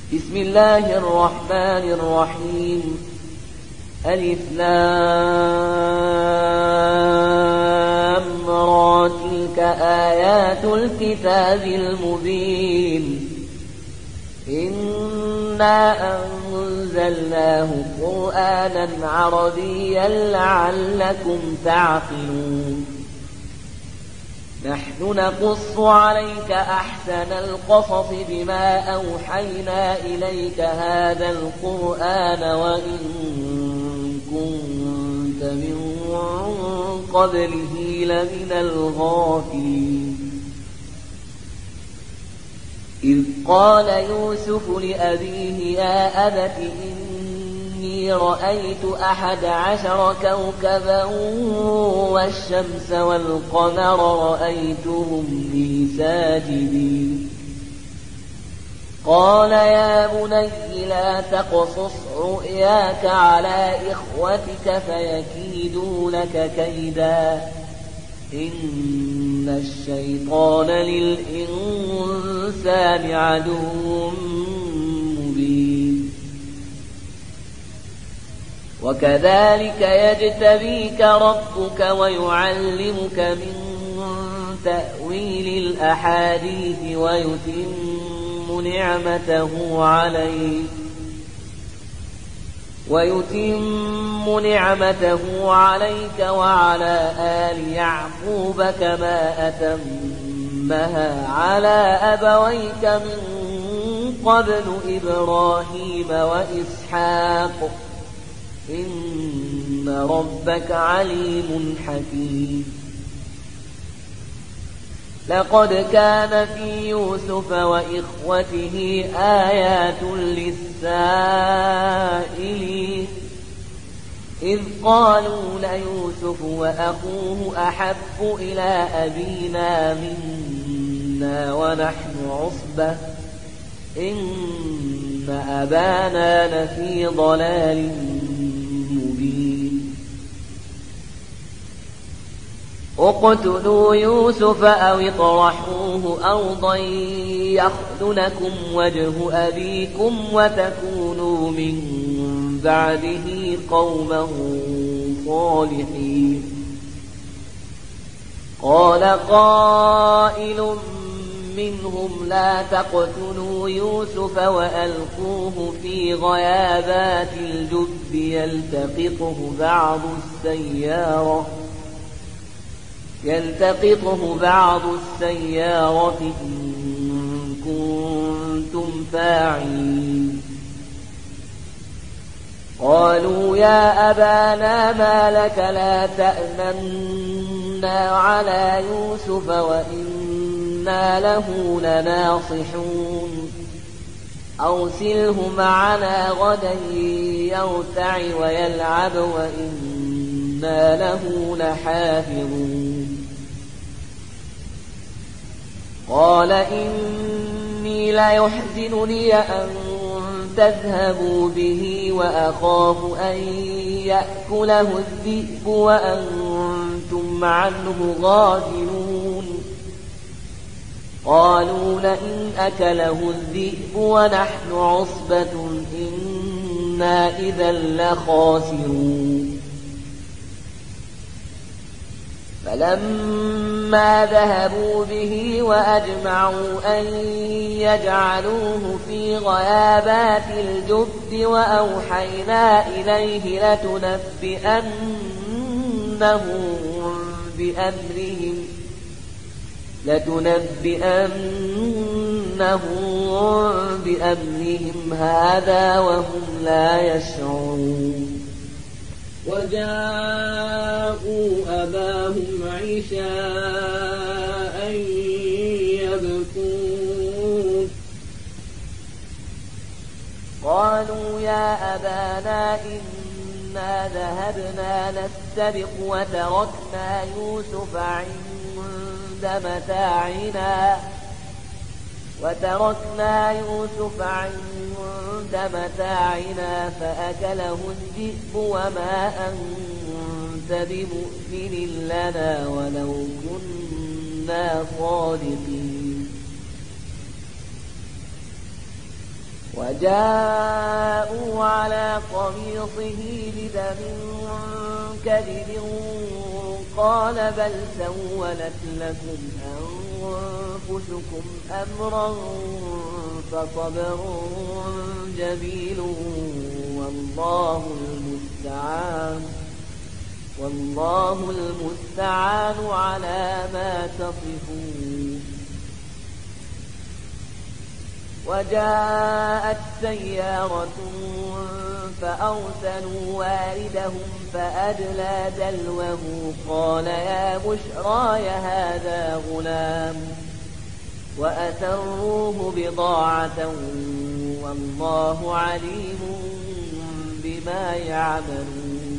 بسم الله الرحمن الرحيم. ألف لام را تلك آيات الكتاب المبين. إنا أنزلناه قرآنا عربيا لعلكم تعقلون. نحن نقص عليك أحسن القصص بما أوحينا إليك هذا القرآن وإن كنت من قبله لمن الغافلين. إذ قال يوسف لأبيه يا أبت إني رأيت 11 كوكبا والشمس والقمر رأيتهم لي ساجدين. قال يا بني لا تقصص رؤياك على إخوتك فيكيدوا لك كيدا إن الشيطان للإنسان عدو مبين. وكذلك يجتبيك ربك ويعلمك من تأويل الأحاديث ويتم نعمته عليك وعلى آل يعقوب كما أتمها على أبويك من قبل إبراهيم وإسحاق إن ربك عليم حكيم. لقد كان في يوسف وإخوته آيات للسائلين إذ قالوا ليوسف وأخوه أحب إلى أبينا منا ونحن عصبة إن أبانا لفي ضلال مبين. اقتلوا يوسف أو اطرحوه أرضا يخل لكم وجه أبيكم وتكونوا من بعده قوما صالحين. قال قائل منهم لا تقتلوا يوسف وألقوه في غيابات الجب يلتقطه بعض السيارة إن كنتم فاعلين. قالوا يا أبانا ما لك لا تأمنا على يوسف وإنا له لناصحون أرسله معنا غدا يرتع ويلعب وإنا له لحافظون. قال إني ليحزنني أن تذهبوا به وأخاف أن يأكله الذئب وأنتم عنه غافلون. قالوا لئن أكله الذئب ونحن عصبة إنا إذا لخاسرون. فلما ذهبوا به وأجمعوا أن يجعلوه في غيابات الجب وأوحينا إليه لتنبئنهم بأمرهم هذا وهم لا يشعرون. وجاءوا أباهم عشاء يبكون. قالوا يا أبانا إنا ذهبنا نستبق وتركنا يوسف عند متاعنا فأكله الذئب وما أنت بمؤمن لنا ولو كنا صادقين. وجاءوا على قميصه بدم كذب قال بل سولت لكم أنفسكم أمرا فصبر جميل والله المستعان على ما تصفون. وجاءت سيارة فأرسلوا واردهم فأدلى دلوه قال يا بشراي هذا غلام وأسروه بضاعة والله عليم بما يعملون.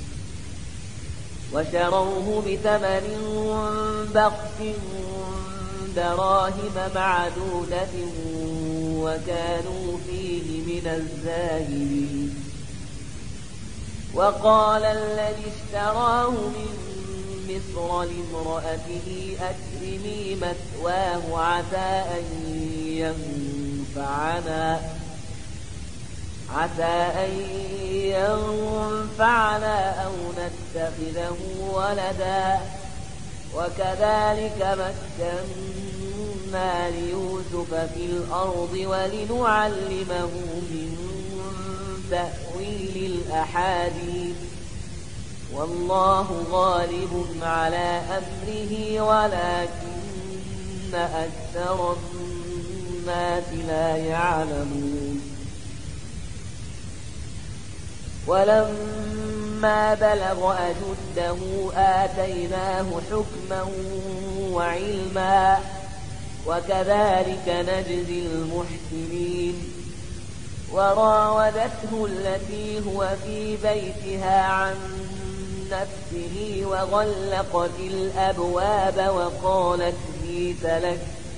وشروه بثمن بخس دراهم معدودة وكانوا فيه من الزاهدين. وقال الذي اشتراه من مصر لامرأته أكرمي مثواه عسى أن ينفعنا أو نتخذه ولدا وكذلك مكنا ليوسف في الأرض ولنعلمه من تأويل الأحاديث والله غالب على أمره ولكن أكثر الناس لا يعلمون. ولما بلغ أشده آتيناه حكما وعلما وكذلك نجزي المحسنين. وراودته التي هو في بيتها عن نفسه وغلقت الأبواب وقالت هيت لك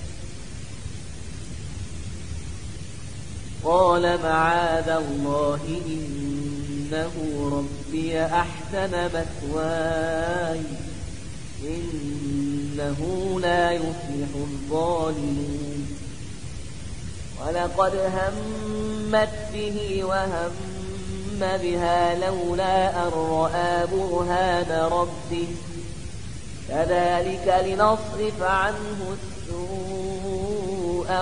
قال معاذ الله إنه ربي أحسن مثواي إنه لا يفلح الظالمون. ولقد همت به وهم بها لولا أن رأى برهان ربه كذلك لنصرف عنه السوء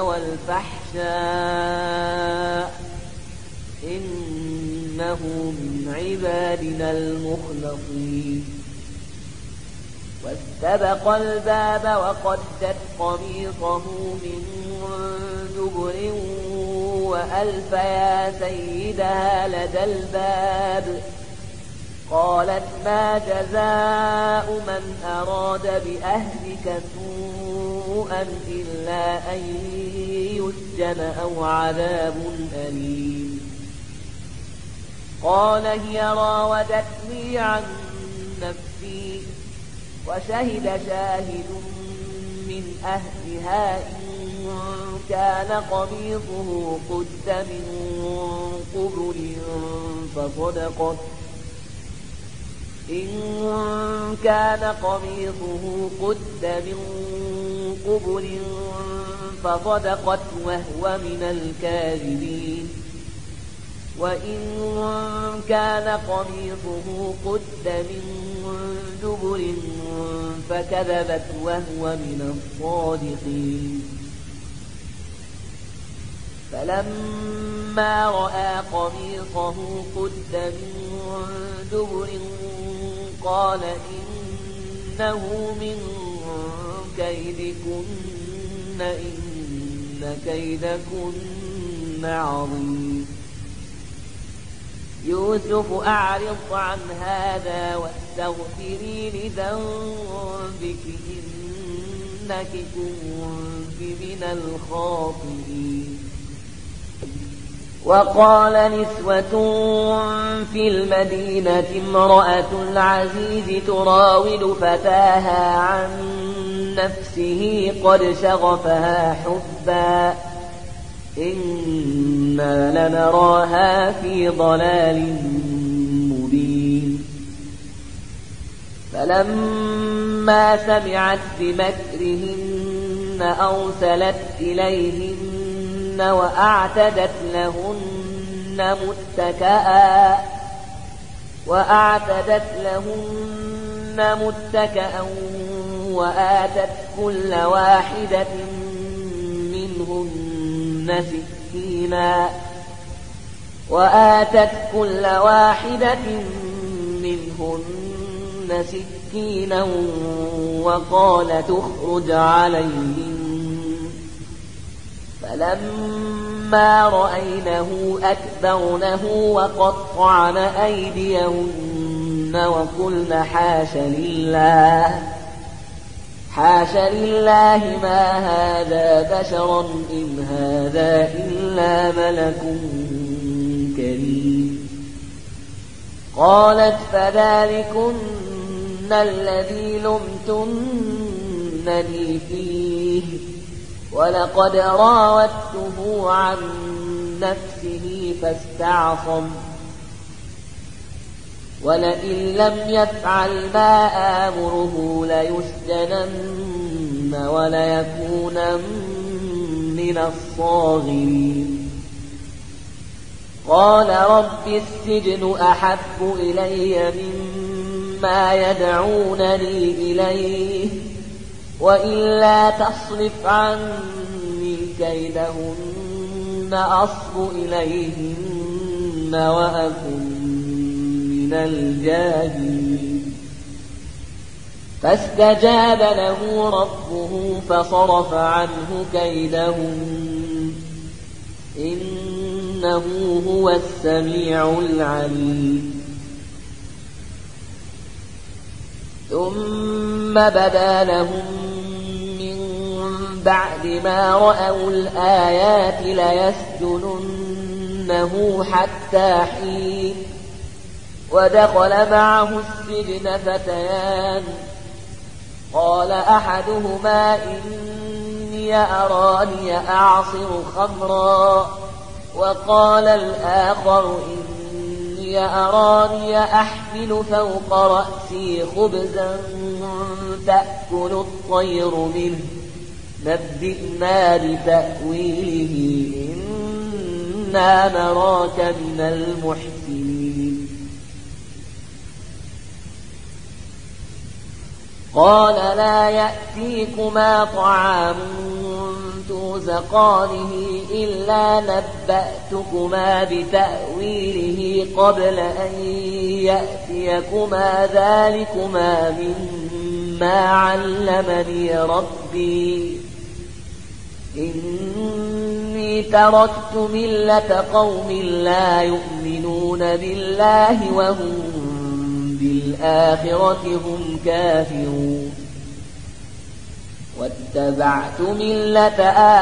والفحشاء إنه من عبادنا المخلصين. واستبق الباب وقدت قميصه من دبر وألف يا سيدها لدى الباب قالت ما جزاء من أراد بأهلك سوءا إلا أن يسجن أو عذاب أليم. قال هي راودتني عن نفسي وشهد شاهد من أهلها إن كان قميصه قد من قبل فصدقت إن كان قميصه قد من قبل فصدقت وهو من الكاذبين. وإن كان قميصه قد من دبر فكذبت وهو من الصادقين. فلما رأى قميصه قد من دبر قال إنه من كيدكن إن كيدكن عظيم. يوسف أعرض عن هذا واستغفري لذنبك إنك كنت من الخاطئين. وقال نسوة في المدينة امرأة العزيز تراود فتاها عن نفسه قد شغفها حبا إنا لنراها في ضلال مبين. فلما سمعت بمكرهن أرسلت إليهن وأعتدت لهن متكأ وآتت كل واحدة منهن سكينا وقالت اخرج عليهن فلما رأينه أكبرنه وقطعن أيديهن وقلن حاش لله ما هذا بشرا إن هذا إلا ملك كريم. قالت فذلكن الذي لمتنني فيه ولقد راودته عن نفسه فاستعصم ولئن لم يفعل ما آمره ليسجنن وليكونن من الصاغرين. قال رب السجن أحب إلي مما يدعونني إليه وإلا تصرف عني كيدهن أصب إليهن وأكن من الجاهلين. فاستجاب له ربه فصرف عنه كيدهن إنه هو السميع العليم. ثم بدا لهم من بعد ما رأوا الآيات ليسجننه حتى حين. ودخل معه السجن فتيان قال أحدهما إني أراني أعصر خمرا وقال الآخر إني أراني أحمل فوق رأسي خبزا تأكل الطير منه نبئنا بتأويله إنا نراك من المحسنين. قال لا يأتيكما طعام ترزقانه إلا نبأتكما بتأويله قبل أن يأتيكما ذلكما مما علمني ربي إني تركت ملة قوم لا يؤمنون بالله وهم بالآخرة هم كافرون. واتبعت ملة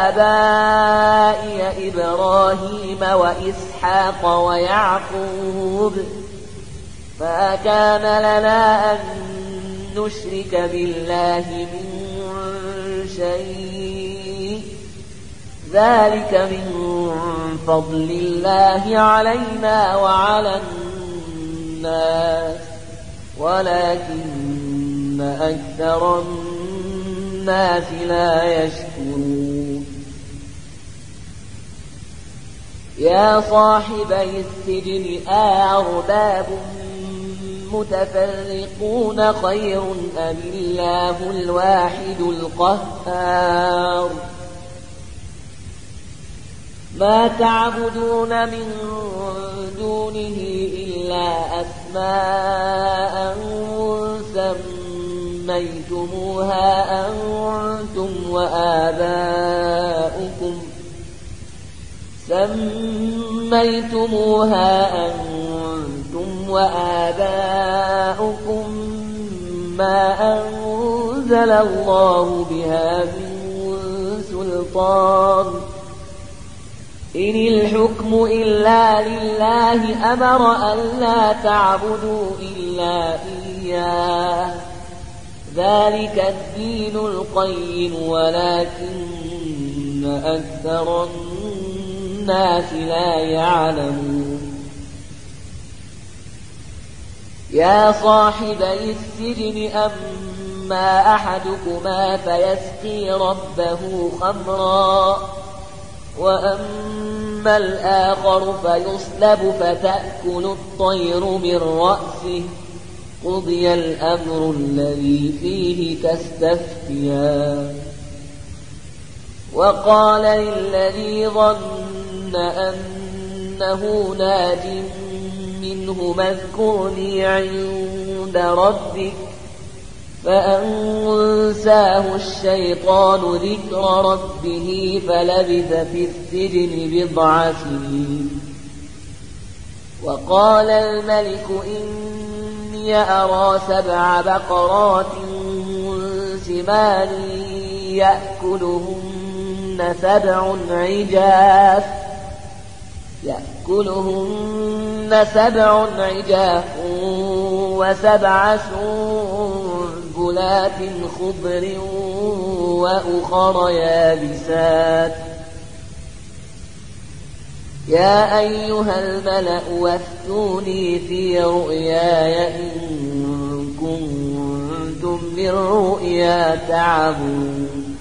آبائي إبراهيم وإسحاق ويعقوب ما كان لنا أن نشرك بالله من شيء ذلك من فضل الله علينا وعلى الناس ولكن أكثر الناس لا يشكرون. يا صاحبي السجن أأرباب متفرقون خير أم الله الواحد القهار. ما تعبدون من دونه إلا أسماء سميتموها أنتم وآباؤكم ما أنزل الله بها من سلطان إن الحكم إلا لله أمر ألا تعبدوا إلا إياه ذلك الدين القيم ولكن أكثر الناس لا يعلمون. يا صاحبي السجن أما أحدكما فيسقي ربه خمرا وأما الآخر فيصلب فتأكل الطير من رأسه قضي الأمر الذي فيه تستفتيان وقال للذي ظن أنه ناج منه اذكرني عند ربك فأنساه الشيطان ذكر ربه فلبث في السجن بضع سنين وقال الملك إني أرى 7 بقرات سمان يأكلهن 7 عجاف و7 سنبلات خضر وأخر يابسات يا أيها الملأ وافتوني في رؤياي إن كنتم للرؤيا تعبون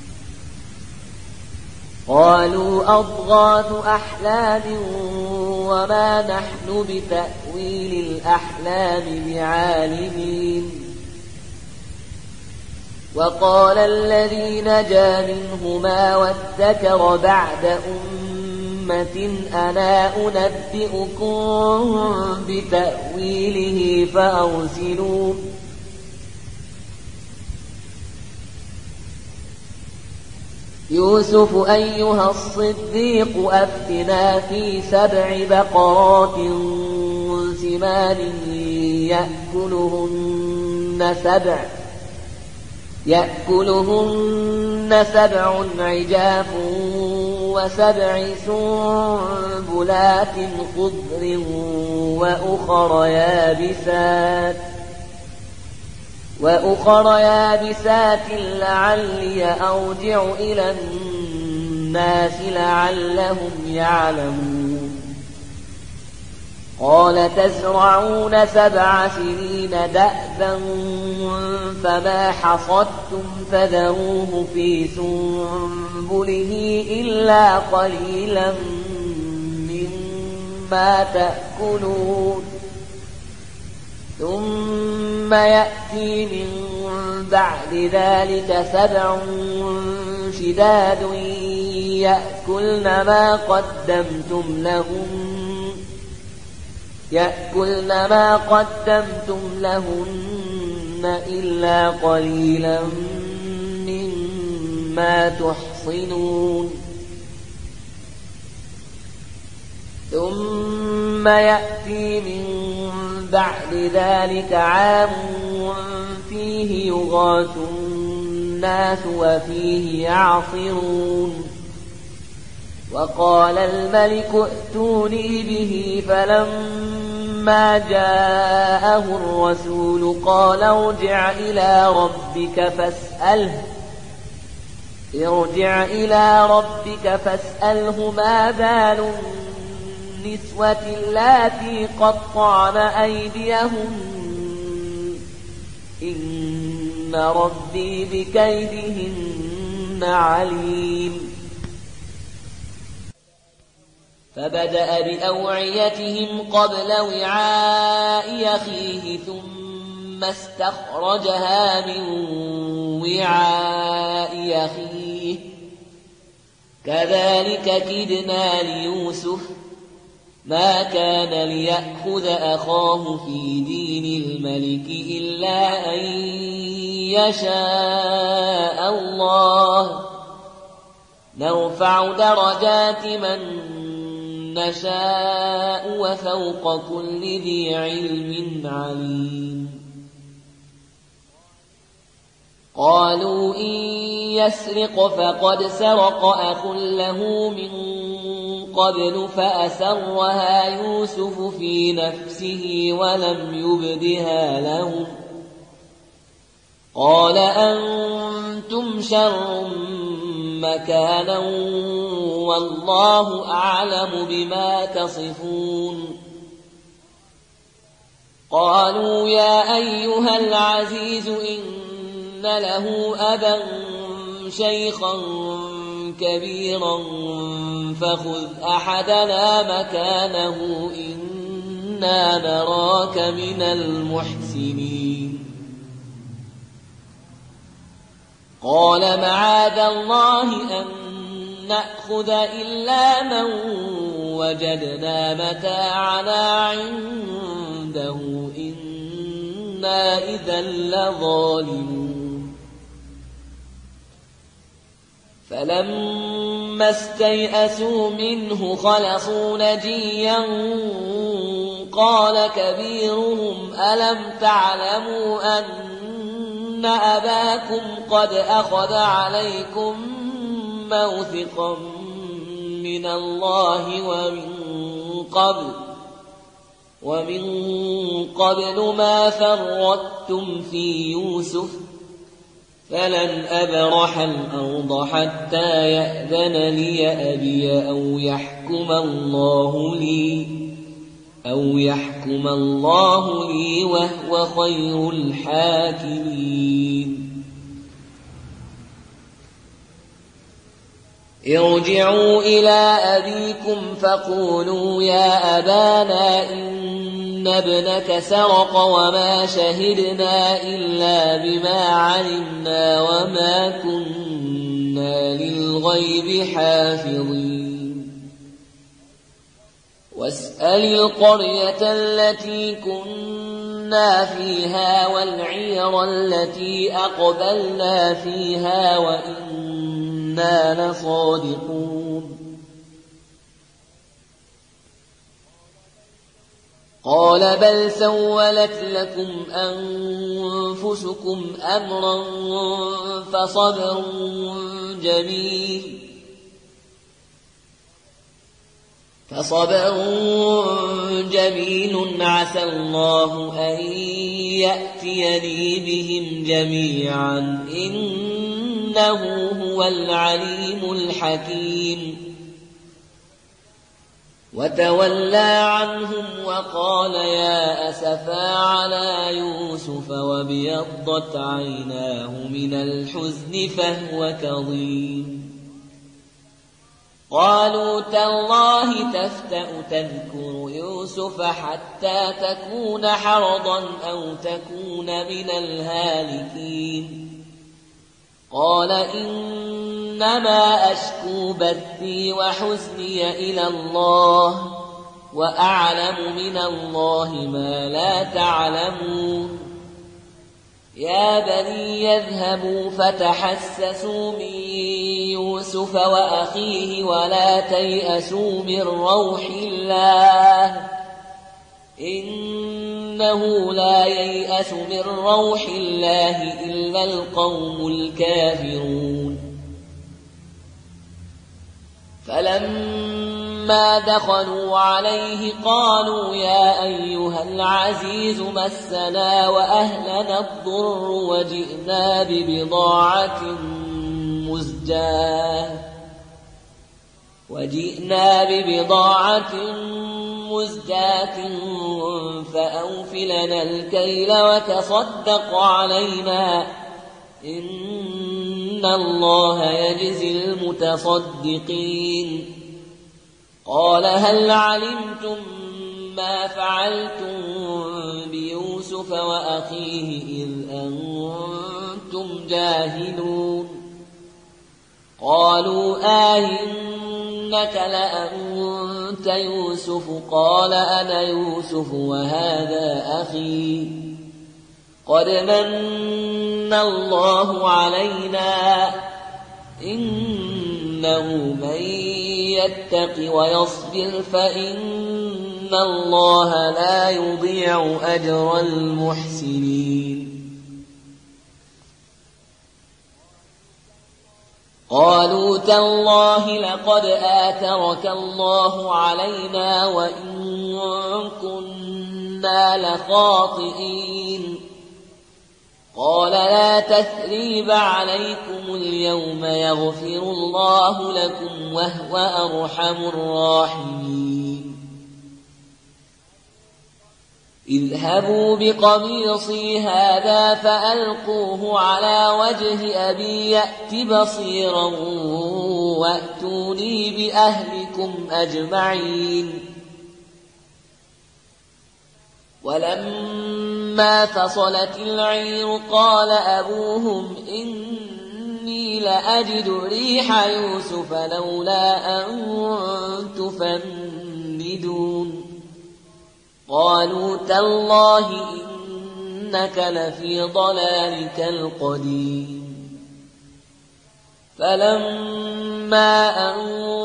قالوا أضغاث أحلام وما نحن بتأويل الأحلام بعالمين وقال الذي نجا منهما وادكر بعد أمة أنا أنبئكم بتأويله فأرسلون يوسف أيها الصديق أفتنا في 7 بقرات سمان يأكلهن 7 عجاف و7 سنبلات خضر وأخر يابسات لعلي أرجع إلى الناس لعلهم يعلمون قال تزرعون 7 سنين دأبا فما حصدتم فذروه في سنبله إلا قليلا مما تأكلون ثم يأتي من بعد ذلك 7 شداد يأكلن ما قدمتم لهن إلا قليلا مما تحصنون ثم يأتي من بعد ذلك عام فيه يغاث الناس وفيه يعصرون وقال الملك ائتوني به فلما جاءه الرسول قال ارجع إلى ربك فاسأله ما بال النسوة اللاتي قطعن أيديهن إن ربي بكيدهن عليم فبدأ بأوعيتهم قبل وعاء أخيه ثم استخرجها من وعاء أخيه كذلك كدنا ليوسف ما كان ليأخذ أخاه في دين الملك إلا أن يشاء الله نرفع درجات من نشاء وفوق كل ذي علم عليم قالوا إن يسرق فقد سرق أخ له من قبل فأسرها يوسف في نفسه ولم يبدها لهم قال أنتم شر مكانا والله أعلم بما تصفون قالوا يا أيها العزيز إن له أبا شيخا كبيرا فخذ أحدنا مكانه إنا نراك من المحسنين قال معاذ الله أن نأخذ إلا من وجدنا متاعنا عنده إنا إذا لظالمون فلما استيئسوا منه خلصوا نجيا قال كبيرهم ألم تعلموا أن أباكم قد أخذ عليكم موثقا من الله ومن قبل ما فرطتم في يوسف فلن أبرح الأرض حتى يأذن لي أبي أو يحكم الله لي وهو خير الحاكمين ارجعوا إلى أبيكم فقولوا يا أبانا إن ابنك سرق وما شهدنا إلا بما علمنا وما كنا للغيب حافظين واسأل القرية التي كنا فيها والعير التي أقبلنا فيها وإنا لصادقون قال بل سولت لكم أنفسكم أمرا فصبر جميل عسى الله أن يأتيني بهم جميعا إنه هو العليم الحكيم وتولى عنهم وقال يا أسفا على يوسف وابيضت عيناه من الحزن فهو كظيم قالوا تالله تفتأ تذكر يوسف حتى تكون حرضا أو تكون من الهالكين قال إنما أشكو بثي وحزني إلى الله وأعلم من الله ما لا تعلمون يا بني يذهبوا فتحسسوا من يوسف وأخيه ولا تيأسوا من روح الله إنه لا ييأس من روح الله إلا القوم الكافرون فلما دخلوا عليه قالوا يا أيها العزيز مسنا وأهلنا الضر وجئنا ببضاعة مزجاة فأوفلنا الكيل وتصدق علينا إن الله يجزي المتصدقين قال هل علمتم ما فعلتم بيوسف وأخيه إذ أنتم جاهلون قالوا إنك لأنت يوسف قال أنا يوسف وهذا أخي قد من الله علينا إنه من يتق ويصبر فإن الله لا يضيع أجر المحسنين قالوا تالله لقد آثرك الله علينا وإن كنا لخاطئين قال لا تثريب عليكم اليوم يغفر الله لكم وهو أرحم الراحمين اذهبوا بقميصي هذا فألقوه على وجه أبي يأت بصيرا وأتوني بأهلكم أجمعين. ولما فصلت العير قال أبوهم إني لأجد ريح يوسف لولا أن تفندون. قالوا تالله إنك لفي ضلالك القديم. فلما أن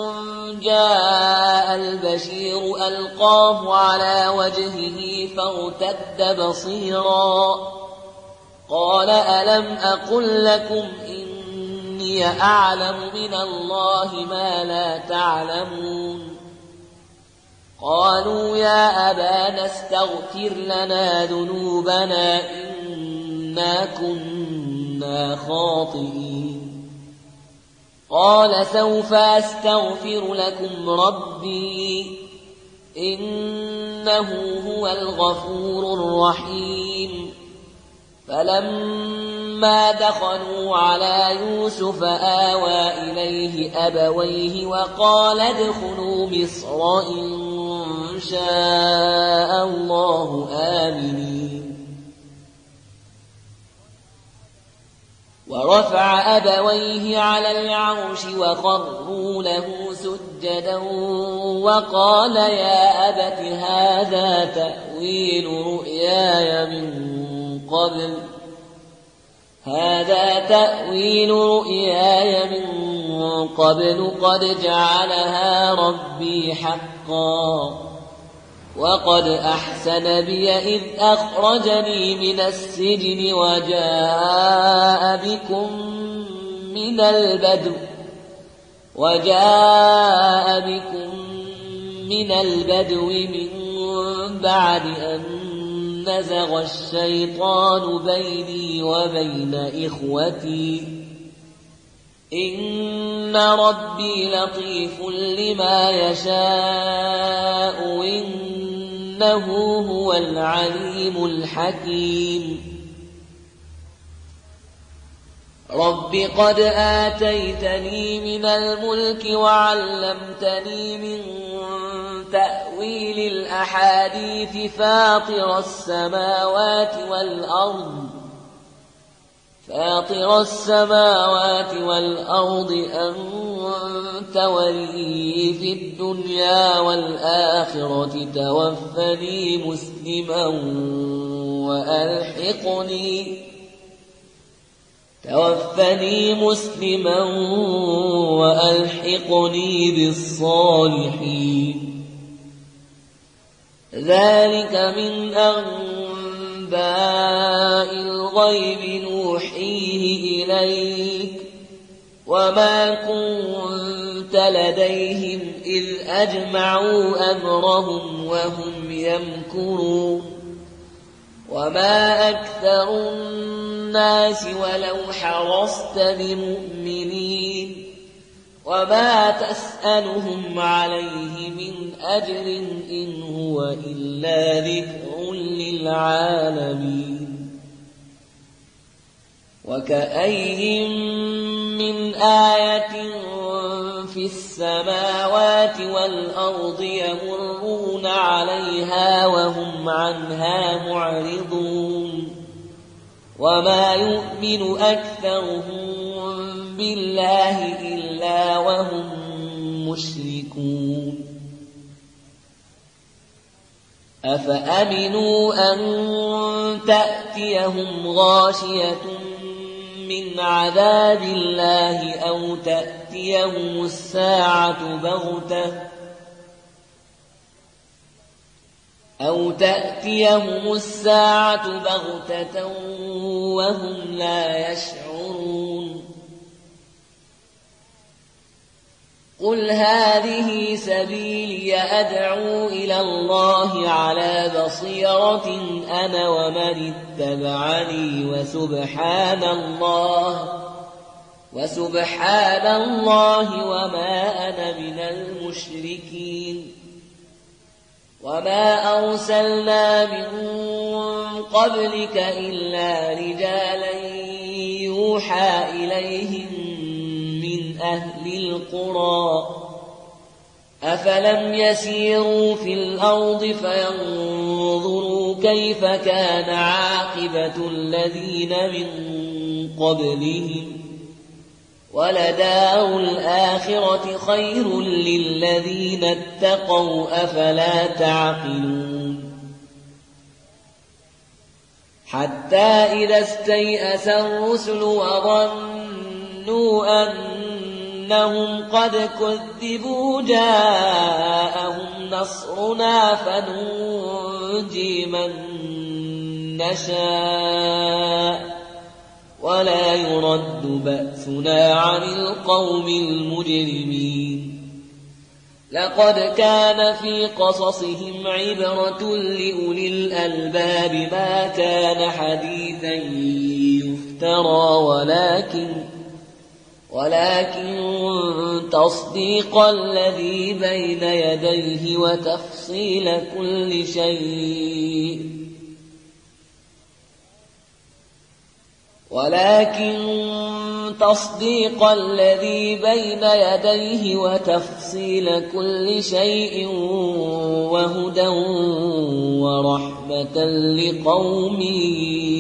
جاء البشير ألقاه على وجهه فارتد بصيرا قال ألم أقل لكم إني أعلم من الله ما لا تعلمون. قالوا يا أبانا استغفر لنا ذنوبنا إنا كنا خاطئين. قال سوف أستغفر لكم ربي إنه هو الغفور الرحيم. فلما دخلوا على يوسف آوى إليه أبويه وقال ادخلوا مصر إن شاء الله آمنين. ورفع أبويه على العرش وخروا له سجدا وقال يا أبت هذا تأويل رؤياي من قبل قد جعلها ربي حقا وقد أحسن بي إذ أخرجني من السجن وجاء بكم من البدو من بعد أن نزغ الشيطان بيني وبين إخوتي إن ربي لطيف لما يشاء إنه هو العليم الحكيم. رب قد آتيتني من الملك وعلمتني من تأويل الأحاديث فاطر السماوات والأرض أنت ولي في الدنيا والآخرة توفني مسلما وألحقني بالصالحين. ذلك من أنباء الغيب نوحيه إليك وما كنت لديهم إذ أجمعوا أمرهم وهم يمكرون. وما أكثر الناس ولو حرصت بمؤمنين وما تسألهم عليه من أجر إن هو إلا ذكر للعالمين. وكأين من آية في السماوات والأرض يمرون عليها وهم عنها معرضون. وما يؤمن أكثرهم بالله إلا وهم مشركون. أفأمنوا أن تأتيهم غاشية من عذاب الله أو تأتيهم الساعة بغتة وهم لا يشعرون. قل هذه سبيلي أدعو إلى الله على بصيرة أنا ومن اتبعني وسبحان الله وما أنا من المشركين. وما أرسلنا من قبلك إلا رجالا يوحى إليهم من أهل القرى أفلم يسيروا في الأرض فينظروا كيف كان عاقبة الذين من قبلهم ولدار الآخرة خير للذين اتقوا أفلا تعقلون حتى إذا استيأس الرسل وظنوا أنهم قد كذبوا جاءهم نصرنا فننجي من نشاء ولا يرد بأسنا عن القوم المجرمين لقد كان في قصصهم عبرة لأولي الألباب ما كان حديثا يفترى ولكن تصديق الذي بين يديه وتفصيل كل شيء وهدى ورحمة لقوم